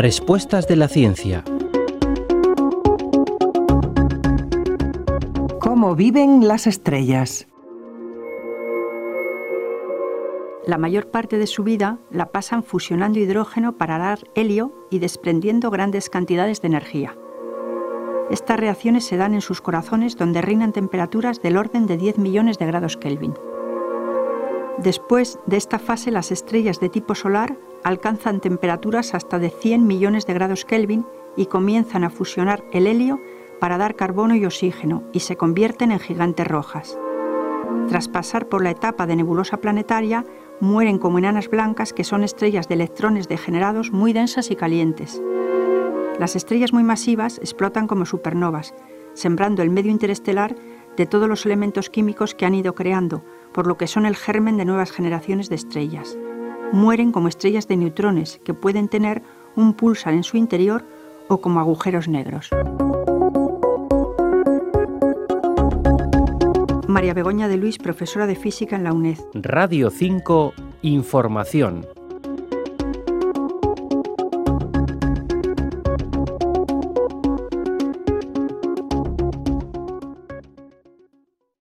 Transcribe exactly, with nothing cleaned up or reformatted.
Respuestas de la ciencia. ¿Cómo viven las estrellas? La mayor parte de su vida la pasan fusionando hidrógeno para dar helio y desprendiendo grandes cantidades de energía. Estas reacciones se dan en sus corazones, donde reinan temperaturas del orden de diez millones de grados Kelvin. Después de esta fase, las estrellas de tipo solar alcanzan temperaturas hasta de cien millones de grados Kelvin y comienzan a fusionar el helio para dar carbono y oxígeno, y se convierten en gigantes rojas. Tras pasar por la etapa de nebulosa planetaria, mueren como enanas blancas, que son estrellas de electrones degenerados muy densas y calientes. Las estrellas muy masivas explotan como supernovas, sembrando el medio interestelar de todos los elementos químicos que han ido creando, por lo que son el germen de nuevas generaciones de estrellas. Mueren como estrellas de neutrones, que pueden tener un púlsar en su interior, o como agujeros negros. María Begoña de Luis, profesora de física en la UNED. Radio cinco, Información.